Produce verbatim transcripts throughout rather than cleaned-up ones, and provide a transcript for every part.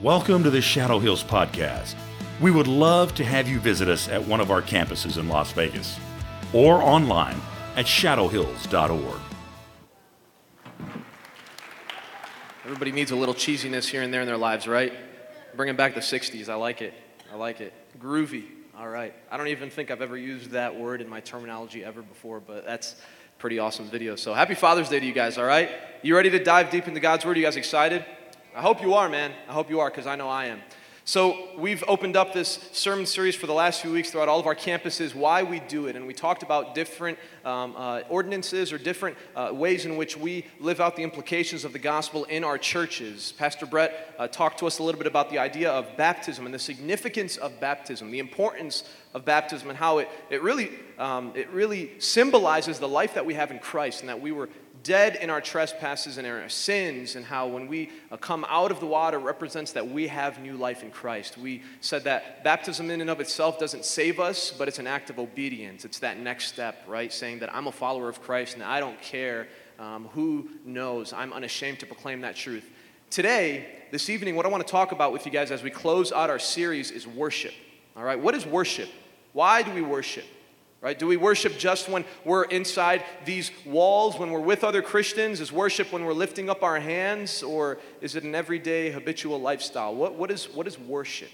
Welcome to the Shadow Hills Podcast. We would love to have you visit us at one of our campuses in Las Vegas or online at shadow hills dot org. Everybody needs a little cheesiness here and there in their lives, right? Bringing back the sixties. I like it. I like it. Groovy. All right. I don't even think I've ever used that word in my terminology ever before, but that's a pretty awesome video. So happy Father's Day to you guys, all right? You ready to dive deep into God's Word? Are you guys excited? I hope you are, man. I hope you are, because I know I am. So we've opened up this sermon series for the last few weeks throughout all of our campuses, why we do it. And we talked about different um, uh, ordinances or different uh, ways in which we live out the implications of the gospel in our churches. Pastor Brett uh, talked to us a little bit about the idea of baptism and the significance of baptism, the importance of baptism, and how it, it, really, um, it really symbolizes the life that we have in Christ, and that we were dead in our trespasses and in our sins, and how when we uh, come out of the water represents that we have new life in Christ. We said that baptism in and of itself doesn't save us, but it's an act of obedience. It's that next step, right? Saying that I'm a follower of Christ and I don't care um, who knows. I'm unashamed to proclaim that truth. Today, this evening, what I want to talk about with you guys as we close out our series is worship. All right, what is worship? Why do we worship? Right? Do we worship just when we're inside these walls, when we're with other Christians? Is worship when we're lifting up our hands, or is it an everyday habitual lifestyle? What, what, is, what is worship?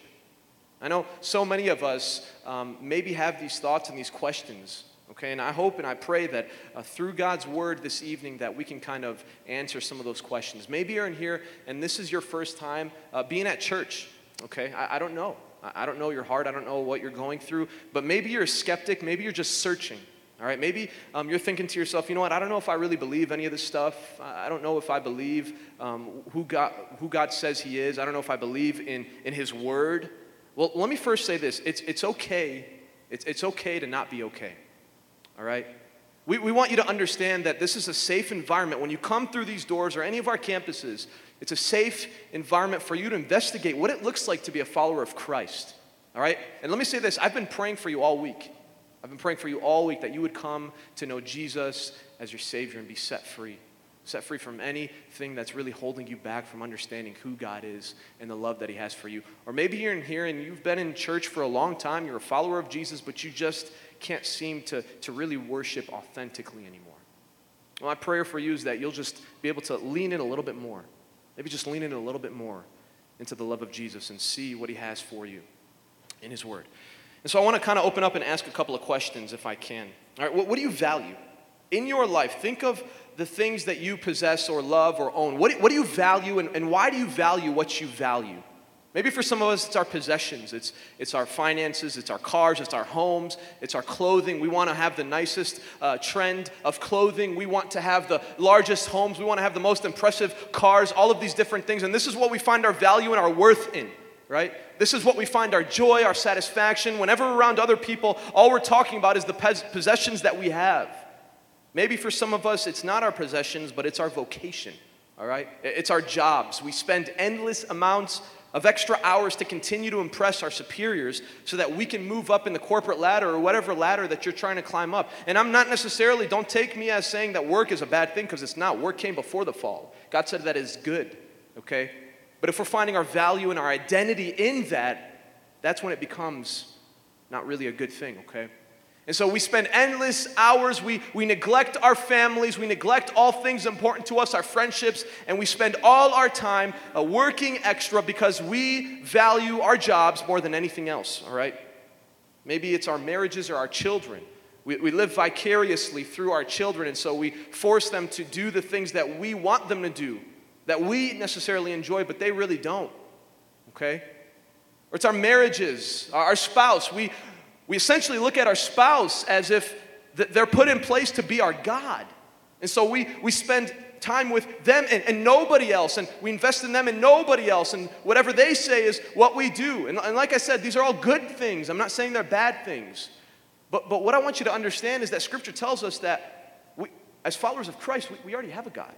I know so many of us um, maybe have these thoughts and these questions, okay? And I hope and I pray that uh, through God's Word this evening that we can kind of answer some of those questions. Maybe you're in here and this is your first time uh, being at church, okay? I, I don't know. I don't know your heart. I don't know what you're going through. But maybe you're a skeptic. Maybe you're just searching. All right? Maybe um, you're thinking to yourself, you know what? I don't know if I really believe any of this stuff. I don't know if I believe um, who, God, who God says He is. I don't know if I believe in, in His Word. Well, let me first say this. It's, it's okay. It's, it's okay to not be okay. All right? We, we want you to understand that this is a safe environment. When you come through these doors or any of our campuses, it's a safe environment for you to investigate what it looks like to be a follower of Christ, all right? And let me say this. I've been praying for you all week. I've been praying for you all week that you would come to know Jesus as your Savior and be set free, set free from anything that's really holding you back from understanding who God is and the love that He has for you. Or maybe you're in here and you've been in church for a long time. You're a follower of Jesus, but you just can't seem to, to really worship authentically anymore. Well, my prayer for you is that you'll just be able to lean in a little bit more. Maybe just lean in a little bit more into the love of Jesus and see what He has for you in His Word. And so I want to kind of open up and ask a couple of questions if I can. All right, what, what do you value in your life? Think of the things that you possess or love or own. What, what do you value, and, and why do you value what you value? Maybe for some of us, it's our possessions. It's, it's our finances. It's our cars. It's our homes. It's our clothing. We want to have the nicest uh, trend of clothing. We want to have the largest homes. We want to have the most impressive cars, all of these different things. And this is what we find our value and our worth in, right? This is what we find our joy, our satisfaction. Whenever we're around other people, all we're talking about is the pos- possessions that we have. Maybe for some of us, it's not our possessions, but it's our vocation, all right? It's our jobs. We spend endless amounts of extra hours to continue to impress our superiors so that we can move up in the corporate ladder or whatever ladder that you're trying to climb up. And I'm not necessarily, don't take me as saying that work is a bad thing, because it's not. Work came before the fall. God said that is good, okay? But if we're finding our value and our identity in that, that's when it becomes not really a good thing, okay? And so we spend endless hours, we, we neglect our families, we neglect all things important to us, our friendships, and we spend all our time uh, working extra because we value our jobs more than anything else, all right? Maybe it's our marriages or our children. We, we live vicariously through our children, and so we force them to do the things that we want them to do, that we necessarily enjoy, but they really don't, okay? Or it's our marriages, our, our spouse. We... We essentially look at our spouse as if they're put in place to be our God. And so we, we spend time with them and, and nobody else, and we invest in them and nobody else, and whatever they say is what we do. And, and like I said, these are all good things. I'm not saying they're bad things. But, but what I want you to understand is that Scripture tells us that we, as followers of Christ, we, we already have a God.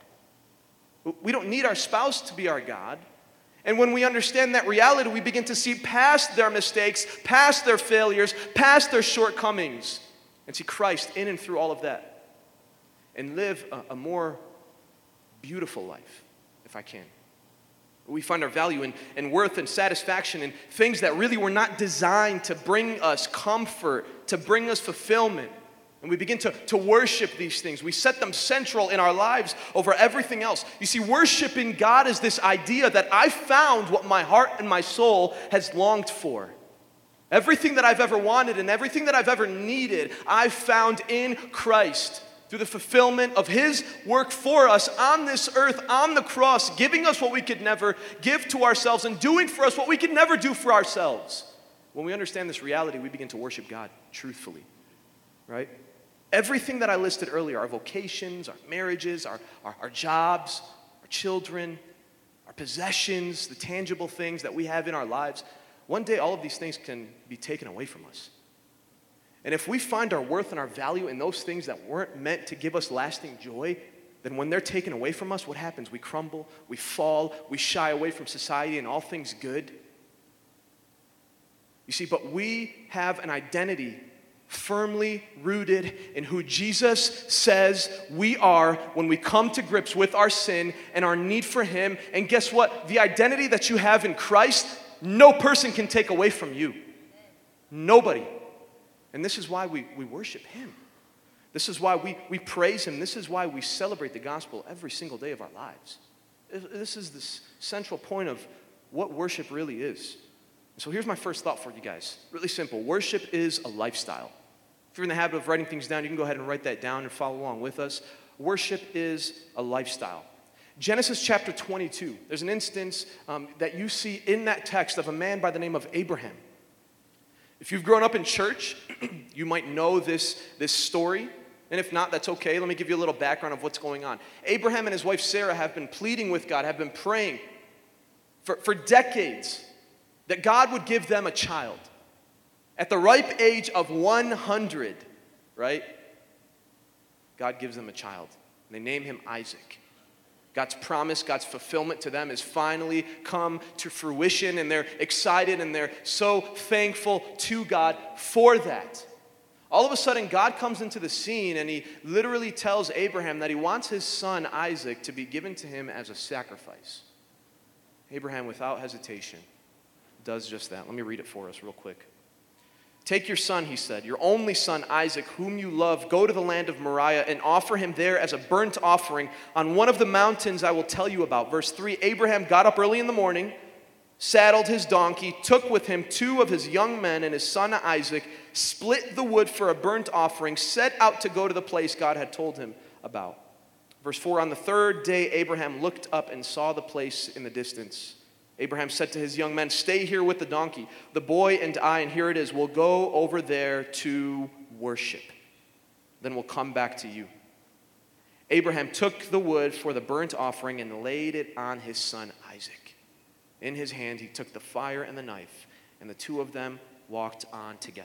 We don't need our spouse to be our God. And when we understand that reality, we begin to see past their mistakes, past their failures, past their shortcomings, and see Christ in and through all of that, and live a, a more beautiful life, if I can. We find our value and, and worth and satisfaction in things that really were not designed to bring us comfort, to bring us fulfillment. And we begin to, to worship these things. We set them central in our lives over everything else. You see, worshiping God is this idea that I found what my heart and my soul has longed for. Everything that I've ever wanted and everything that I've ever needed, I've found in Christ through the fulfillment of His work for us on this earth, on the cross, giving us what we could never give to ourselves and doing for us what we could never do for ourselves. When we understand this reality, we begin to worship God truthfully, right? Everything that I listed earlier, our vocations, our marriages, our, our, our jobs, our children, our possessions, the tangible things that we have in our lives, one day all of these things can be taken away from us. And if we find our worth and our value in those things that weren't meant to give us lasting joy, then when they're taken away from us, what happens? We crumble, we fall, we shy away from society and all things good. You see, but we have an identity firmly rooted in who Jesus says we are when we come to grips with our sin and our need for Him. And guess what? The identity that you have in Christ, no person can take away from you. Nobody. And this is why we, we worship Him. This is why we, we praise Him. This is why we celebrate the gospel every single day of our lives. This is the central point of what worship really is. So here's my first thought for you guys. Really simple. Worship is a lifestyle. If you're in the habit of writing things down, you can go ahead and write that down and follow along with us. Worship is a lifestyle. Genesis chapter twenty-two, there's an instance um, that you see in that text of a man by the name of Abraham. If you've grown up in church, you might know this, this story. And if not, that's okay. Let me give you a little background of what's going on. Abraham and his wife Sarah have been pleading with God, have been praying for, for decades that God would give them a child. At the ripe age of one hundred, right? God gives them a child. And they name him Isaac. God's promise, God's fulfillment to them has finally come to fruition, and they're excited and they're so thankful to God for that. All of a sudden, God comes into the scene and He literally tells Abraham that He wants his son Isaac to be given to him as a sacrifice. Abraham, without hesitation, does just that. Let me read it for us real quick. Take your son, he said, your only son Isaac, whom you love, go to the land of Moriah and offer him there as a burnt offering on one of the mountains I will tell you about. Verse three, Abraham got up early in the morning, saddled his donkey, took with him two of his young men and his son Isaac, split the wood for a burnt offering, set out to go to the place God had told him about. Verse four, on the third day Abraham looked up and saw the place in the distance. Abraham said to his young men, stay here with the donkey. The boy and I, and here it is, will go over there to worship. Then we'll come back to you. Abraham took the wood for the burnt offering and laid it on his son Isaac. In his hand he took the fire and the knife, and the two of them walked on together.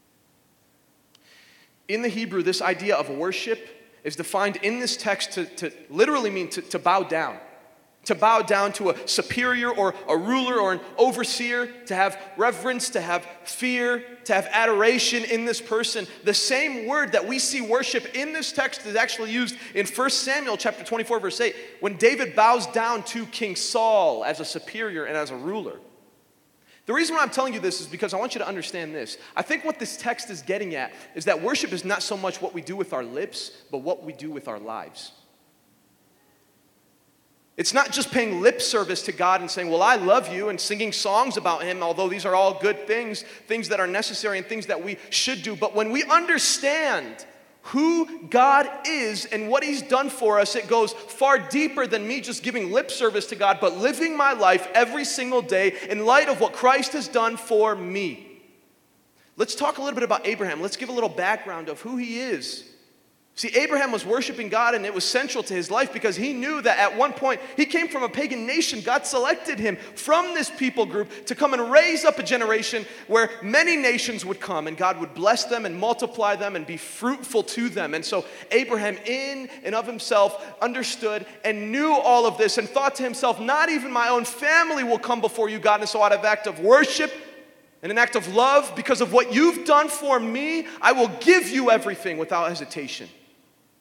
In the Hebrew, this idea of worship is defined in this text to, to literally mean to, to bow down. To bow down to a superior or a ruler or an overseer, to have reverence, to have fear, to have adoration in this person. The same word that we see worship in this text is actually used in First Samuel chapter twenty-four, verse eight, when David bows down to King Saul as a superior and as a ruler. The reason why I'm telling you this is because I want you to understand this. I think what this text is getting at is that worship is not so much what we do with our lips, but what we do with our lives. It's not just paying lip service to God and saying, well, I love you, and singing songs about Him, although these are all good things, things that are necessary and things that we should do. But when we understand who God is and what He's done for us, it goes far deeper than me just giving lip service to God, but living my life every single day in light of what Christ has done for me. Let's talk a little bit about Abraham. Let's give a little background of who he is. See, Abraham was worshiping God, and it was central to his life because he knew that at one point he came from a pagan nation. God selected him from this people group to come and raise up a generation where many nations would come, and God would bless them and multiply them and be fruitful to them. And so Abraham, in and of himself, understood and knew all of this and thought to himself, not even my own family will come before you, God. And so out of act of worship and an act of love, because of what you've done for me, I will give you everything without hesitation.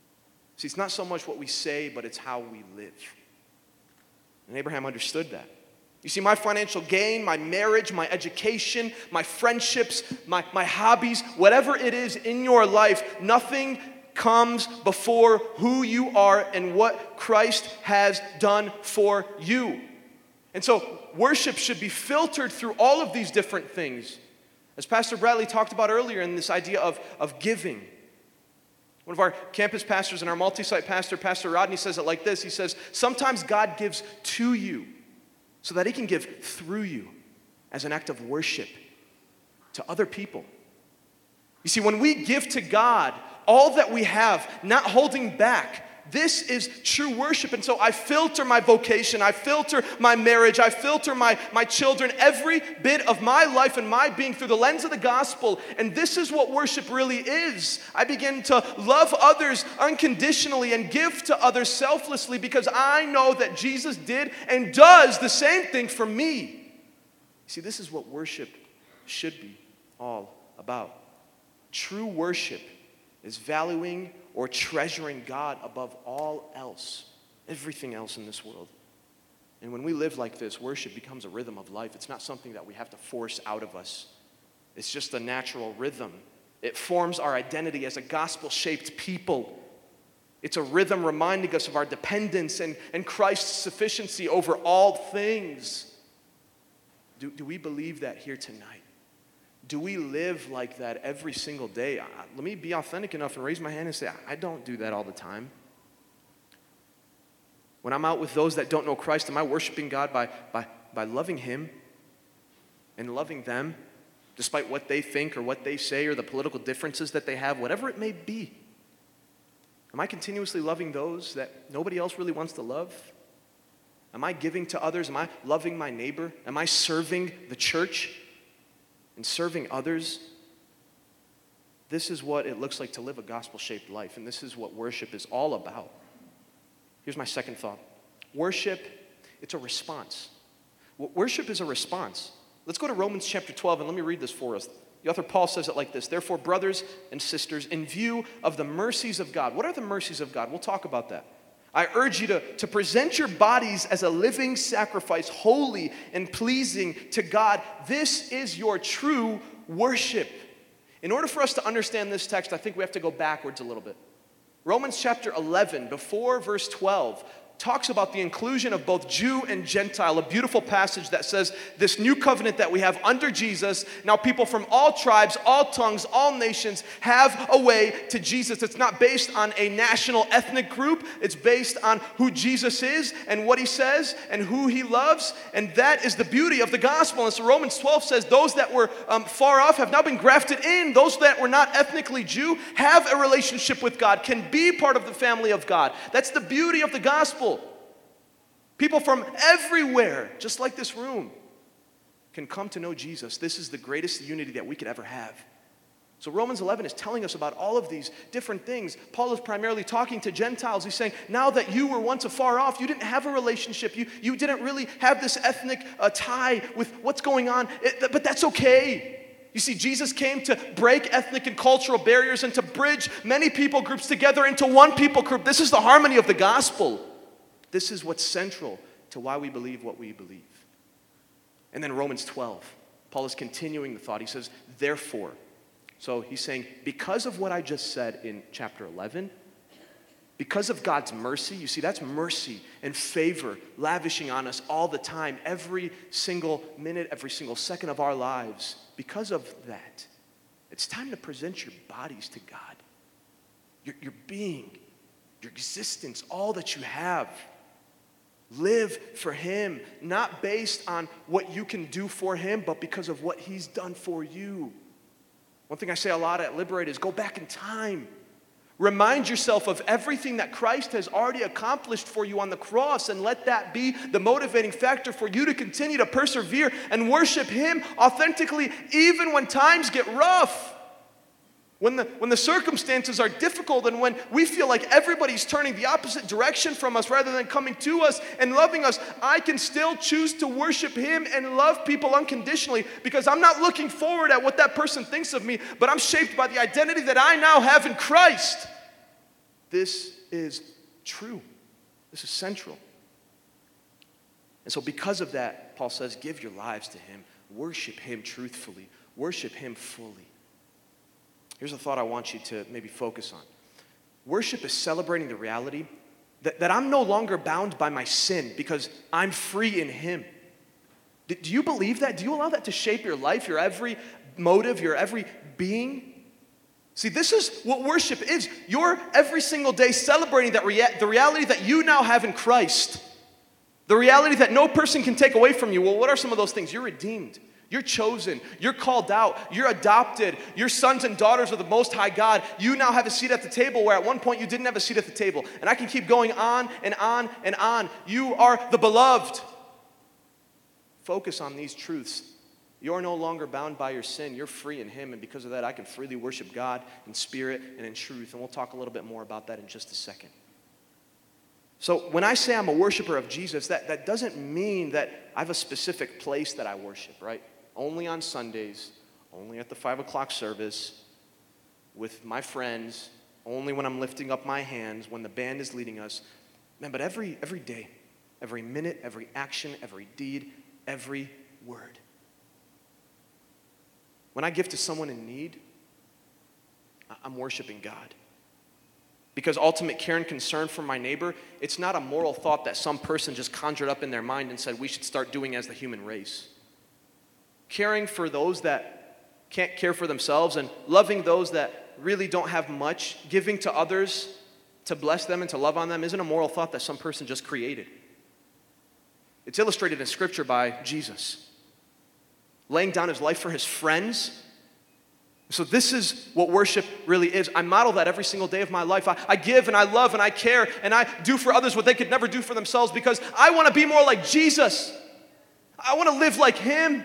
See, it's not so much what we say, but it's how we live. And Abraham understood that. You see, my financial gain, my marriage, my education, my friendships, my, my hobbies, whatever it is in your life, nothing comes before who you are and what Christ has done for you. And so worship should be filtered through all of these different things. As Pastor Bradley talked about earlier in this idea of, of giving. One of our campus pastors and our multi-site pastor, Pastor Rodney, says it like this. He says, sometimes God gives to you so that he can give through you as an act of worship to other people. You see, when we give to God all that we have, not holding back, this is true worship. And so I filter my vocation, I filter my marriage, I filter my, my children, every bit of my life and my being through the lens of the gospel. And this is what worship really is. I begin to love others unconditionally and give to others selflessly because I know that Jesus did and does the same thing for me. See, this is what worship should be all about. True worship is valuing or treasuring God above all else, everything else in this world. And when we live like this, worship becomes a rhythm of life. It's not something that we have to force out of us. It's just a natural rhythm. It forms our identity as a gospel-shaped people. It's a rhythm reminding us of our dependence and, and Christ's sufficiency over all things. Do, do we believe that here tonight? Do we live like that every single day? Uh, let me be authentic enough and raise my hand and say, I don't do that all the time. When I'm out with those that don't know Christ, am I worshiping God by, by, by loving Him and loving them, despite what they think or what they say or the political differences that they have, whatever it may be? Am I continuously loving those that nobody else really wants to love? Am I giving to others? Am I loving my neighbor? Am I serving the church and serving others? This is what it looks like to live a gospel-shaped life, and this is what worship is all about. Here's my second thought. Worship, it's a response. Worship is a response. Let's go to Romans chapter twelve, and let me read this for us. The author Paul says it like this: therefore, brothers and sisters, in view of the mercies of God. What are the mercies of God? We'll talk about that. I urge you to, to present your bodies as a living sacrifice, holy and pleasing to God. This is your true worship. In order for us to understand this text, I think we have to go backwards a little bit. Romans chapter eleven, before verse twelve, talks about the inclusion of both Jew and Gentile, a beautiful passage that says this new covenant that we have under Jesus, now people from all tribes, all tongues, all nations have a way to Jesus. It's not based on a national ethnic group. It's based on who Jesus is and what he says and who he loves, and that is the beauty of the gospel. And so Romans twelve says those that were um, far off have now been grafted in. Those that were not ethnically Jew have a relationship with God, can be part of the family of God. That's the beauty of the gospel. People from everywhere, just like this room, can come to know Jesus. This is the greatest unity that we could ever have. So Romans eleven is telling us about all of these different things. Paul is primarily talking to Gentiles. He's saying, now that you were once afar off, you didn't have a relationship. You, you didn't really have this ethnic uh, tie with what's going on, it, but that's okay. You see, Jesus came to break ethnic and cultural barriers and to bridge many people groups together into one people group. This is the harmony of the gospel. This is what's central to why we believe what we believe. And then Romans twelve, Paul is continuing the thought. He says, therefore. So he's saying, because of what I just said in chapter eleven, because of God's mercy, you see, that's mercy and favor lavishing on us all the time, every single minute, every single second of our lives. Because of that, it's time to present your bodies to God. Your, your being, your existence, all that you have. Live for him, not based on what you can do for him, but because of what he's done for you. One thing I say a lot at Liberate is go back in time. Remind yourself of everything that Christ has already accomplished for you on the cross, and let that be the motivating factor for you to continue to persevere and worship him authentically, even when times get rough. When the, when the circumstances are difficult and when we feel like everybody's turning the opposite direction from us rather than coming to us and loving us, I can still choose to worship him and love people unconditionally, because I'm not looking forward at what that person thinks of me, but I'm shaped by the identity that I now have in Christ. This is true. This is central. And so because of that, Paul says, give your lives to him. Worship him truthfully. Worship him fully. Here's a thought I want you to maybe focus on. Worship is celebrating the reality that, that I'm no longer bound by my sin because I'm free in him. Do, do you believe that? Do you allow that to shape your life, your every motive, your every being? See, this is what worship is. You're every single day celebrating that rea- the reality that you now have in Christ. The reality that no person can take away from you. Well, what are some of those things? You're redeemed. You're chosen. You're called out. You're adopted. You're sons and daughters of the Most High God. You now have a seat at the table where at one point you didn't have a seat at the table. And I can keep going on and on and on. You are the beloved. Focus on these truths. You're no longer bound by your sin. You're free in him. And because of that, I can freely worship God in spirit and in truth. And we'll talk a little bit more about that in just a second. So when I say I'm a worshiper of Jesus, that, that doesn't mean that I have a specific place that I worship, right? Only on Sundays, only at the five o'clock service, with my friends, only when I'm lifting up my hands, when the band is leading us. Man, but every, every day, every minute, every action, every deed, every word. When I give to someone in need, I'm worshiping God. Because ultimate care and concern for my neighbor, it's not a moral thought that some person just conjured up in their mind and said we should start doing as the human race. Caring for those that can't care for themselves and loving those that really don't have much, giving to others to bless them and to love on them isn't a moral thought that some person just created. It's illustrated in Scripture by Jesus. Laying down his life for his friends. So this is what worship really is. I model that every single day of my life. I, I give and I love and I care and I do for others what they could never do for themselves because I want to be more like Jesus. I want to live like him.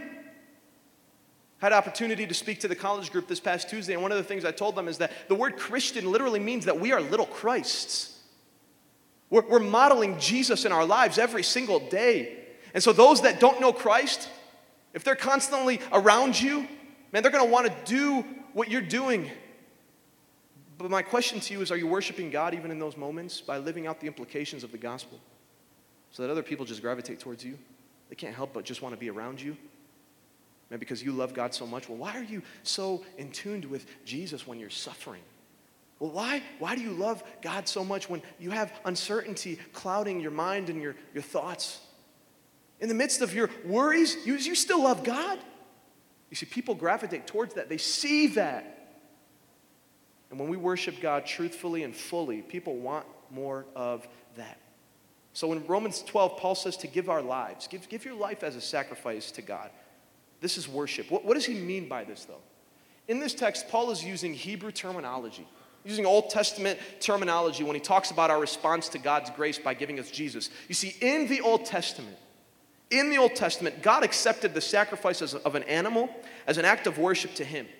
I had an opportunity to speak to the college group this past Tuesday, and one of the things I told them is that the word Christian literally means that we are little Christs. We're, we're modeling Jesus in our lives every single day. And so those that don't know Christ, if they're constantly around you, man, they're going to want to do what you're doing. But my question to you is, are you worshiping God even in those moments by living out the implications of the gospel so that other people just gravitate towards you? They can't help but just want to be around you. Man, because you love God so much. Well, why are you so in tune with Jesus when you're suffering? Well, why, why do you love God so much when you have uncertainty clouding your mind and your, your thoughts? In the midst of your worries, you, you still love God. You see, people gravitate towards that. They see that. And when we worship God truthfully and fully, people want more of that. So in Romans twelve, Paul says to give our lives. Give, give your life as a sacrifice to God. This is worship. What, what does he mean by this, though? In this text, Paul is using Hebrew terminology, using Old Testament terminology when he talks about our response to God's grace by giving us Jesus. You see, in the Old Testament, in the Old Testament, God accepted the sacrifices of an animal as an act of worship to him.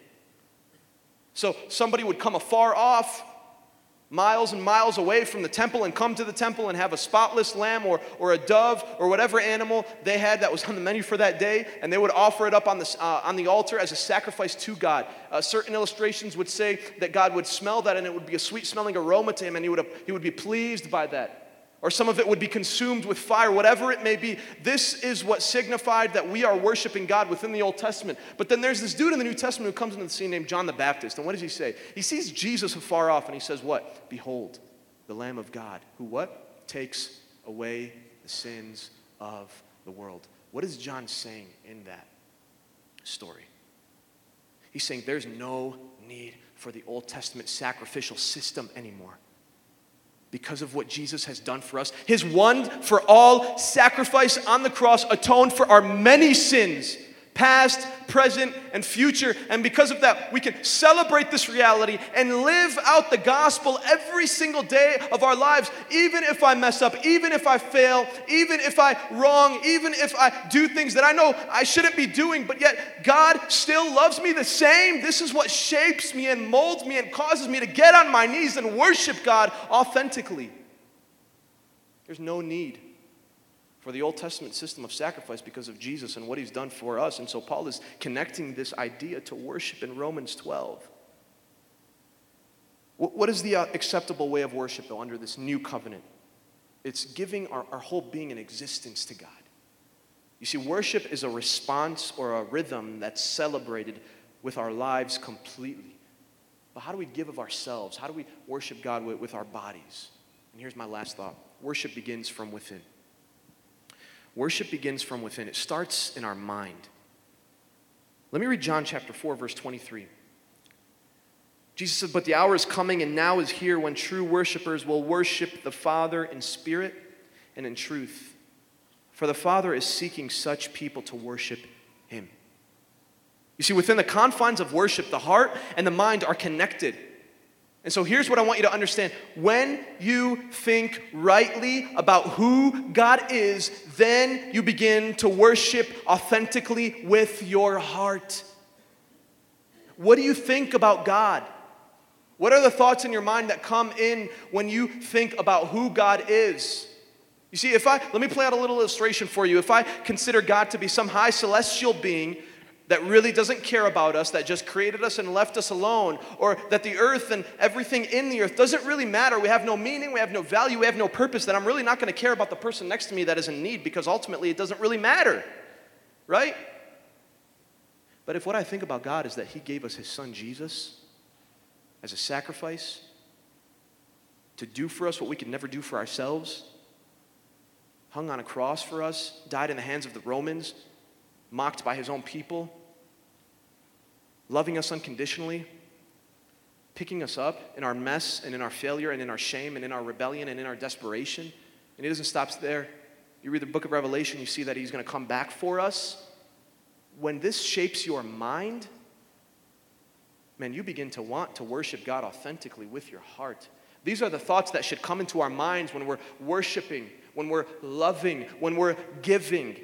So somebody would come afar off, miles and miles away from the temple, and come to the temple and have a spotless lamb or, or a dove or whatever animal they had that was on the menu for that day, and they would offer it up on the, uh, on the altar as a sacrifice to God. Uh, certain illustrations would say that God would smell that and it would be a sweet-smelling aroma to him, and he would, he would be pleased by that. Or some of it would be consumed with fire, whatever it may be. This is what signified that we are worshiping God within the Old Testament. But then there's this dude in the New Testament who comes into the scene named John the Baptist. And what does he say? He sees Jesus afar off and he says what? Behold, the Lamb of God, who what? Takes away the sins of the world. What is John saying in that story? He's saying there's no need for the Old Testament sacrificial system anymore. Because of what Jesus has done for us. His one for all sacrifice on the cross atoned for our many sins, past, present, and future. And because of that, we can celebrate this reality and live out the gospel every single day of our lives, even if I mess up, even if I fail, even if I wrong, even if I do things that I know I shouldn't be doing, but yet God still loves me the same. This is what shapes me and molds me and causes me to get on my knees and worship God authentically. There's no need for the Old Testament system of sacrifice because of Jesus and what he's done for us. And so Paul is connecting this idea to worship in Romans twelve. What is the acceptable way of worship, though, under this new covenant? It's giving our, our whole being and existence to God. You see, worship is a response or a rhythm that's celebrated with our lives completely. But how do we give of ourselves? How do we worship God with, with our bodies? And here's my last thought. Worship begins from within. Worship begins from within. It starts in our mind. Let me read John chapter four, verse twenty-three. Jesus said, "But the hour is coming and now is here when true worshipers will worship the Father in spirit and in truth. For the Father is seeking such people to worship him." You see, within the confines of worship, the heart and the mind are connected. And so here's what I want you to understand. When you think rightly about who God is, then you begin to worship authentically with your heart. What do you think about God? What are the thoughts in your mind that come in when you think about who God is? You see, if I, let me play out a little illustration for you. If I consider God to be some high celestial being that really doesn't care about us, that just created us and left us alone, or that the earth and everything in the earth doesn't really matter, we have no meaning, we have no value, we have no purpose, then I'm really not going to care about the person next to me that is in need, because ultimately it doesn't really matter, right? But if what I think about God is that he gave us his son Jesus as a sacrifice to do for us what we could never do for ourselves, hung on a cross for us, died in the hands of the Romans, mocked by his own people, loving us unconditionally, picking us up in our mess and in our failure and in our shame and in our rebellion and in our desperation. And he doesn't stop there. You read the book of Revelation, you see that he's going to come back for us. When this shapes your mind, man, you begin to want to worship God authentically with your heart. These are the thoughts that should come into our minds when we're worshiping, when we're loving, when we're giving.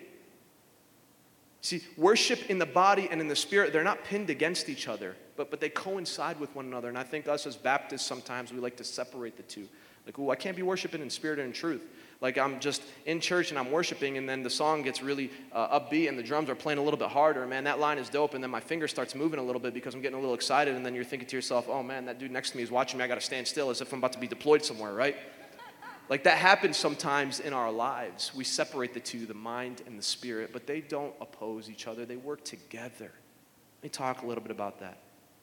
See, worship in the body and in the spirit, they're not pinned against each other, but, but they coincide with one another. And I think us as Baptists, sometimes we like to separate the two. Like, oh, I can't be worshiping in spirit and in truth. Like, I'm just in church and I'm worshiping, and then the song gets really uh, upbeat and the drums are playing a little bit harder. Man, that line is dope, and then my finger starts moving a little bit because I'm getting a little excited, and then you're thinking to yourself, oh man, that dude next to me is watching me. I got to stand still as if I'm about to be deployed somewhere, right? Like, that happens sometimes in our lives. We separate the two, the mind and the spirit, but they don't oppose each other. They work together. Let me talk a little bit about that.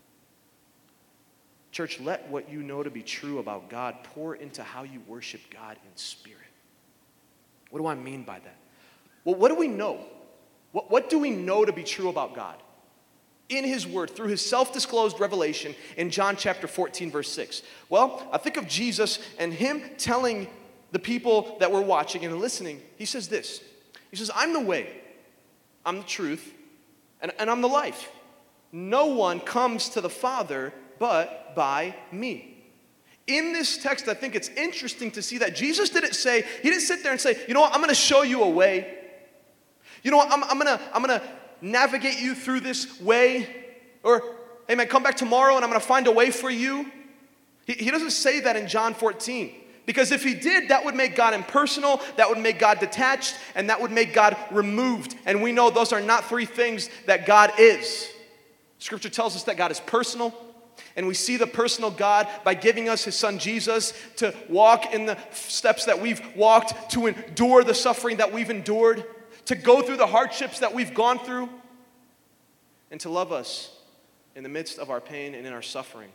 Church, let what you know to be true about God pour into how you worship God in spirit. What do I mean by that? Well, what do we know? What, what do we know to be true about God? In his word, through his self-disclosed revelation in John chapter fourteen, verse six. Well, I think of Jesus and him telling the people that were watching and listening, he says this. He says, I'm the way, I'm the truth, and, and I'm the life. No one comes to the Father but by me. In this text, I think it's interesting to see that Jesus didn't say, he didn't sit there and say, you know what, I'm going to show you a way. You know what, I'm, I'm going to I'm going to navigate you through this way, or hey man, come back tomorrow and I'm going to find a way for you. He, he doesn't say that in John fourteen, because if he did, that would make God impersonal, that would make God detached, and that would make God removed. And we know those are not three things that God is. Scripture tells us that God is personal, and we see the personal God by giving us his son Jesus to walk in the steps that we've walked, to endure the suffering that we've endured, to go through the hardships that we've gone through, and to love us in the midst of our pain and in our suffering.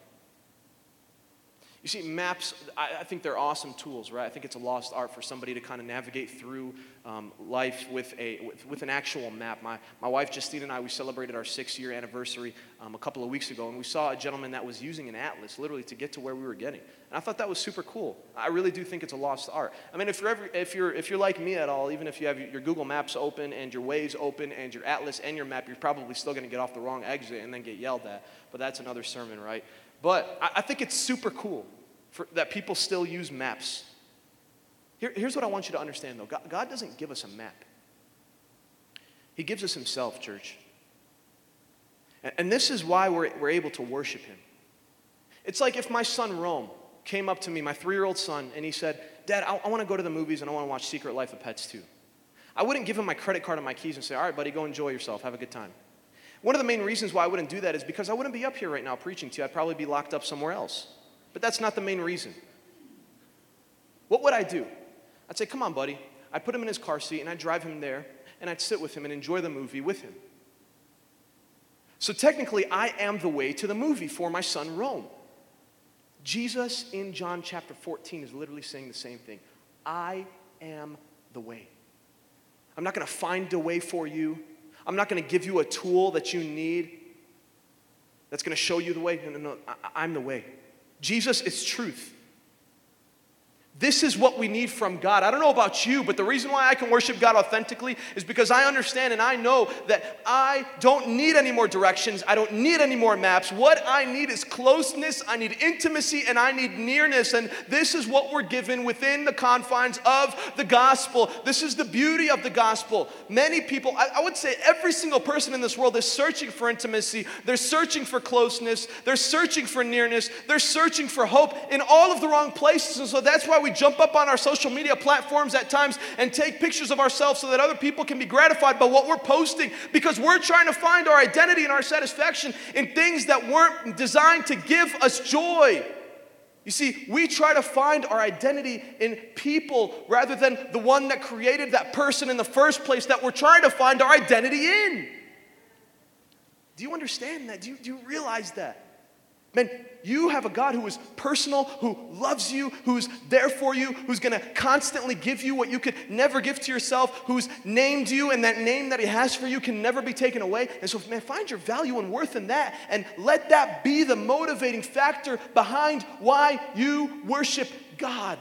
You see, maps, I, I think they're awesome tools, right? I think it's a lost art for somebody to kind of navigate through um, life with a with, with an actual map. My my wife Justine and I, we celebrated our six-year anniversary um, a couple of weeks ago, and we saw a gentleman that was using an atlas literally to get to where we were getting. And I thought that was super cool. I really do think it's a lost art. I mean, if you're ever, if you're if you're like me at all, even if you have your Google Maps open and your Waze open and your atlas and your map, you're probably still going to get off the wrong exit and then get yelled at. But that's another sermon, right? But I, I think it's super cool for, that people still use maps. Here, here's what I want you to understand, though. God, God doesn't give us a map. He gives us himself, church. And, and this is why we're, we're able to worship him. It's like if my son Rome came up to me, my three-year-old son, and he said, Dad, I, I want to go to the movies and I want to watch Secret Life of Pets two. I wouldn't give him my credit card and my keys and say, all right, buddy, go enjoy yourself. Have a good time. One of the main reasons why I wouldn't do that is because I wouldn't be up here right now preaching to you. I'd probably be locked up somewhere else. But that's not the main reason. What would I do? I'd say, come on, buddy. I'd put him in his car seat and I'd drive him there. and I'd sit with him and enjoy the movie with him. So technically, I am the way to the movie for my son, Rome. Jesus in John chapter fourteen is literally saying the same thing. I am the way. I'm not going to find a way for you. I'm not going to give you a tool that you need that's going to show you the way. No, no, no. I, I'm the way. Jesus is truth. This is what we need from God. I don't know about you, but the reason why I can worship God authentically is because I understand and I know that I don't need any more directions. I don't need any more maps. What I need is closeness, I need intimacy, and I need nearness. And this is what we're given within the confines of the gospel. This is the beauty of the gospel. Many people, I, I would say every single person in this world is searching for intimacy. They're searching for closeness. They're searching for nearness. They're searching for hope in all of the wrong places. And so that's why we jump up on our social media platforms at times and take pictures of ourselves so that other people can be gratified by what we're posting, because we're trying to find our identity and our satisfaction in things that weren't designed to give us joy. You see, we try to find our identity in people rather than the one that created that person in the first place that we're trying to find our identity in. Do you understand that? Do you, do you realize that? Man, you have a God who is personal, who loves you, who's there for you, who's going to constantly give you what you could never give to yourself, who's named you, and that name that he has for you can never be taken away. And so, man, find your value and worth in that, and let that be the motivating factor behind why you worship God.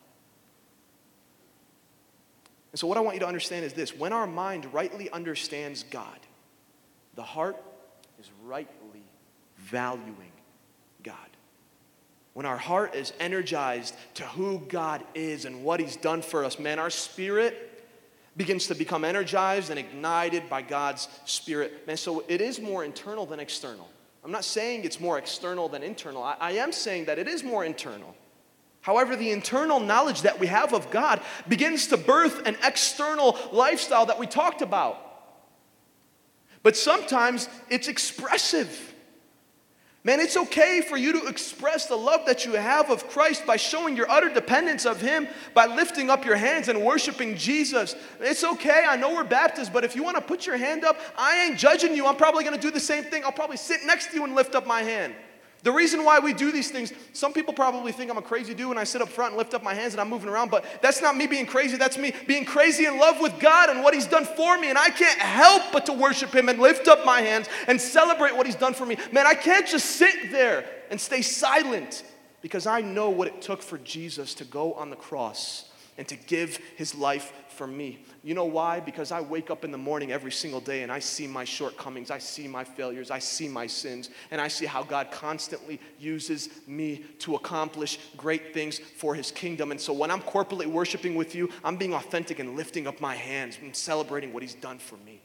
And so what I want you to understand is this. When our mind rightly understands God, the heart is rightly valuing God. When our heart is energized to who God is and what he's done for us, man, our spirit begins to become energized and ignited by God's Spirit. Man, so it is more internal than external. I'm not saying it's more external than internal. I, I am saying that it is more internal. However, the internal knowledge that we have of God begins to birth an external lifestyle that we talked about. But sometimes it's expressive. Man, it's okay for you to express the love that you have of Christ by showing your utter dependence of him, by lifting up your hands and worshiping Jesus. It's okay. I know we're Baptists, but if you want to put your hand up, I ain't judging you. I'm probably going to do the same thing. I'll probably sit next to you and lift up my hand. The reason why we do these things, some people probably think I'm a crazy dude when I sit up front and lift up my hands and I'm moving around, but that's not me being crazy. That's me being crazy in love with God and what he's done for me, and I can't help but to worship him and lift up my hands and celebrate what he's done for me. Man, I can't just sit there and stay silent, because I know what it took for Jesus to go on the cross and to give his life for me. You know why? Because I wake up in the morning every single day and I see my shortcomings, I see my failures, I see my sins, and I see how God constantly uses me to accomplish great things for his kingdom. And so when I'm corporately worshiping with you, I'm being authentic and lifting up my hands and celebrating what he's done for me.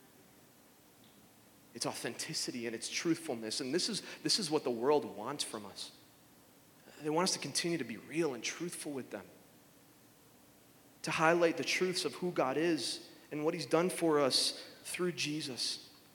It's authenticity and it's truthfulness, and this is, this is what the world wants from us. They want us to continue to be real and truthful with them, to highlight the truths of who God is and what he's done for us through Jesus.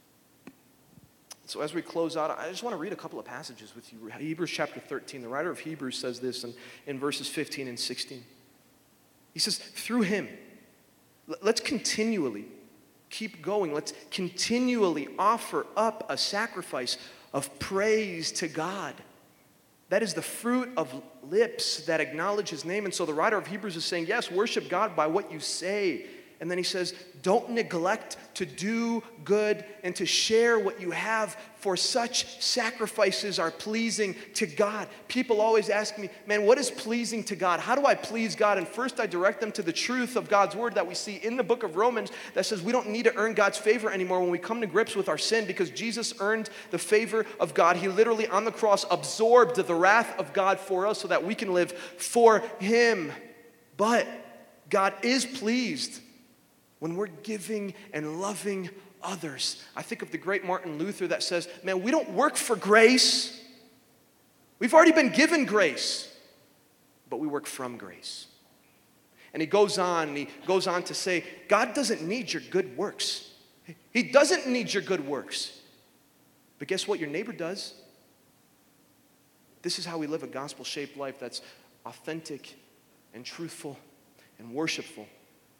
So as we close out, I just want to read a couple of passages with you. Hebrews chapter thirteen, the writer of Hebrews says this in, in verses fifteen and sixteen. He says, through him, let's continually keep going. Let's continually offer up a sacrifice of praise to God. That is the fruit of lips that acknowledge his name. And so the writer of Hebrews is saying, yes, worship God by what you say. And then he says, don't neglect to do good and to share what you have, for such sacrifices are pleasing to God. People always ask me, man, what is pleasing to God? How do I please God? And first I direct them to the truth of God's word that we see in the book of Romans that says we don't need to earn God's favor anymore when we come to grips with our sin, because Jesus earned the favor of God. He literally on the cross absorbed the wrath of God for us so that we can live for him. But God is pleased when we're giving and loving others. I think of the great Martin Luther that says, man, we don't work for grace. We've already been given grace, but we work from grace. And he goes on, and he goes on to say, God doesn't need your good works. He doesn't need your good works. But guess what? Your neighbor does. This is how we live a gospel-shaped life that's authentic and truthful and worshipful.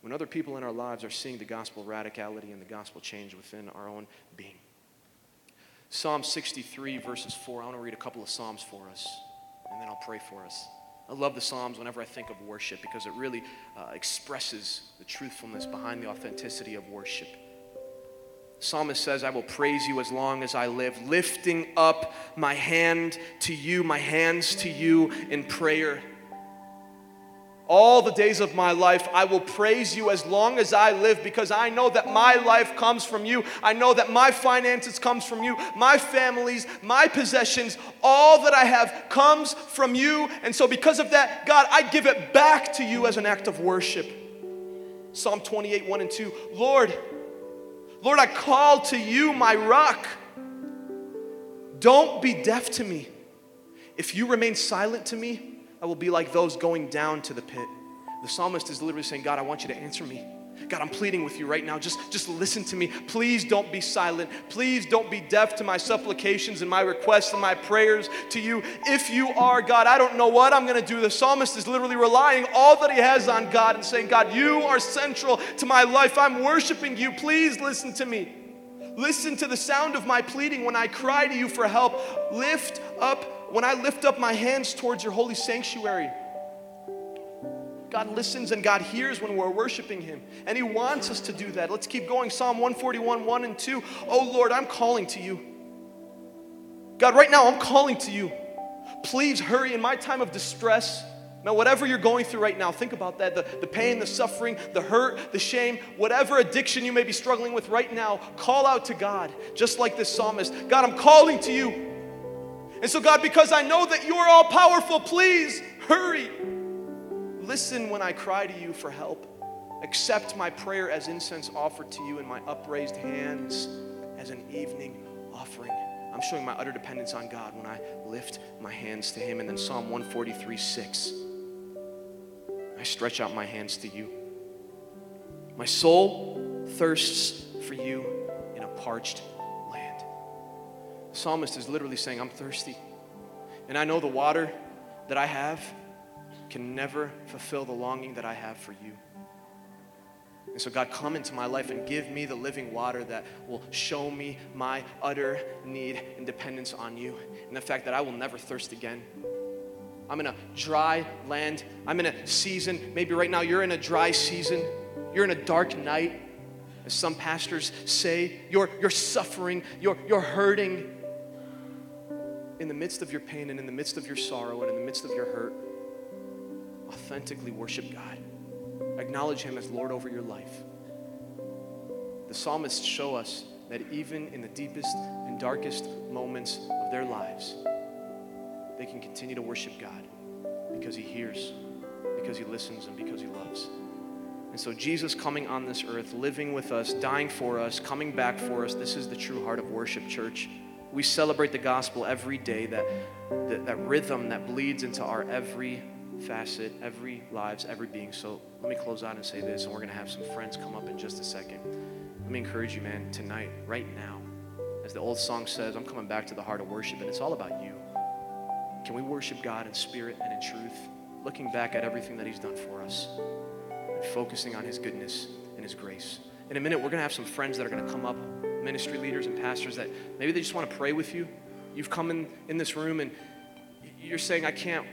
when other people in our lives are seeing the gospel radicality and the gospel change within our own being. Psalm sixty-three, verses four. I want to read a couple of Psalms for us, and then I'll pray for us. I love the Psalms whenever I think of worship because it really uh, expresses the truthfulness behind the authenticity of worship. The psalmist says, I will praise you as long as I live, lifting up my hand to you, my hands to you in prayer. All the days of my life, I will praise you as long as I live because I know that my life comes from you. I know that my finances comes from you. My families, my possessions, all that I have comes from you. And so because of that, God, I give it back to you as an act of worship. Psalm twenty-eight, one and two. Lord, Lord, I call to you, my rock. Don't be deaf to me. If you remain silent to me, I will be like those going down to the pit. The psalmist is literally saying, God, I want you to answer me. God, I'm pleading with you right now. Just, just listen to me. Please don't be silent. Please don't be deaf to my supplications and my requests and my prayers to you. If you are, God, I don't know what I'm going to do. The psalmist is literally relying all that he has on God and saying, God, you are central to my life. I'm worshiping you. Please listen to me. Listen to the sound of my pleading when I cry to you for help. Lift up When I lift up my hands towards your holy sanctuary. God listens and God hears when we're worshiping him. And he wants us to do that. Let's keep going. Psalm one forty-one, one and two. Oh Lord, I'm calling to you. God, right now I'm calling to you. Please hurry in my time of distress. Now, whatever you're going through right now, think about that. The, the pain, the suffering, the hurt, the shame, whatever addiction you may be struggling with right now, call out to God, just like this psalmist. God, I'm calling to you. And so, God, because I know that you are all powerful, please hurry. Listen when I cry to you for help. Accept my prayer as incense offered to you and my upraised hands as an evening offering. I'm showing my utter dependence on God when I lift my hands to him. And then Psalm one forty-three, six. I stretch out my hands to you. My soul thirsts for you in a parched land. The psalmist is literally saying, I'm thirsty. And I know the water that I have can never fulfill the longing that I have for you. And so God, come into my life and give me the living water that will show me my utter need and dependence on you. And the fact that I will never thirst again. I'm in a dry land. I'm in a season. Maybe right now you're in a dry season. You're in a dark night. As some pastors say, you're, you're suffering. You're, you're hurting. In the midst of your pain and in the midst of your sorrow and in the midst of your hurt, authentically worship God. Acknowledge him as Lord over your life. The psalmists show us that even in the deepest and darkest moments of their lives, they can continue to worship God because he hears, because he listens, and because he loves. And so Jesus coming on this earth, living with us, dying for us, coming back for us, this is the true heart of worship, church. We celebrate the gospel every day, that, that, that rhythm that bleeds into our every facet, every lives, every being. So let me close out and say this, and we're going to have some friends come up in just a second. Let me encourage you, man, tonight, right now, as the old song says, I'm coming back to the heart of worship, and it's all about you. Can we worship God in spirit and in truth, looking back at everything that he's done for us and focusing on his goodness and his grace? In a minute, we're going to have some friends that are going to come up, ministry leaders and pastors that maybe they just want to pray with you. You've come in, in this room and you're saying, I can't,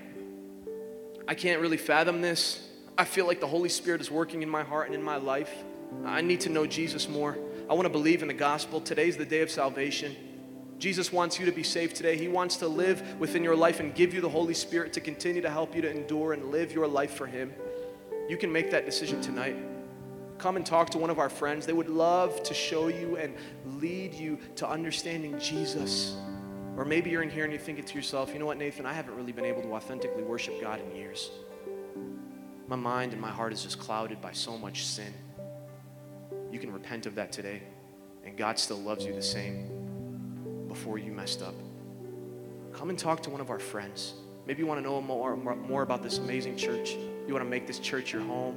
I can't really fathom this. I feel like the Holy Spirit is working in my heart and in my life. I need to know Jesus more. I want to believe in the gospel. Today's the day of salvation. Jesus wants you to be saved today. He wants to live within your life and give you the Holy Spirit to continue to help you to endure and live your life for him. You can make that decision tonight. Come and talk to one of our friends. They would love to show you and lead you to understanding Jesus. Or maybe you're in here and you're thinking to yourself, you know what, Nathan, I haven't really been able to authentically worship God in years. My mind and my heart is just clouded by so much sin. You can repent of that today, and God still loves you the same before you messed up. Come and talk to one of our friends. Maybe you want to know more, more about this amazing church. You want to make this church your home.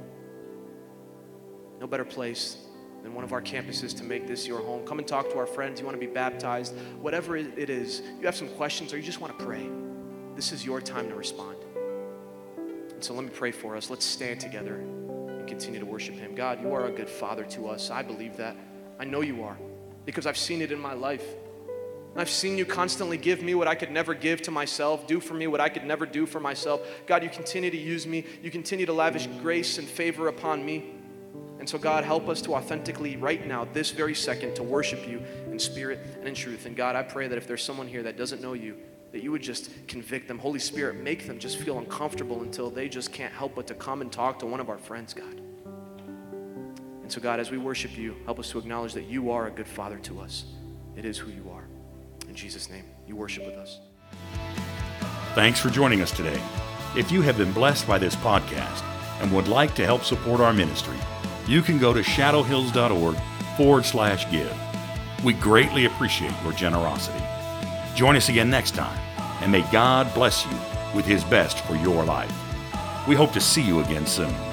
No better place than one of our campuses to make this your home. Come and talk to our friends. You want to be baptized. Whatever it is, you have some questions or you just want to pray. This is your time to respond. And so let me pray for us. Let's stand together and continue to worship him. God, you are a good father to us. I believe that. I know you are, because I've seen it in my life. I've seen you constantly give me what I could never give to myself, do for me what I could never do for myself. God, you continue to use me. You continue to lavish grace and favor upon me. And so, God, help us to authentically, right now, this very second, to worship you in spirit and in truth. And God, I pray that if there's someone here that doesn't know you, that you would just convict them. Holy Spirit, make them just feel uncomfortable until they just can't help but to come and talk to one of our friends, God. And so, God, as we worship you, help us to acknowledge that you are a good father to us. It is who you are. In Jesus' name, you worship with us. Thanks for joining us today. If you have been blessed by this podcast and would like to help support our ministry, you can go to shadowhills.org forward slash give. We greatly appreciate your generosity. Join us again next time, and may God bless you with his best for your life. We hope to see you again soon.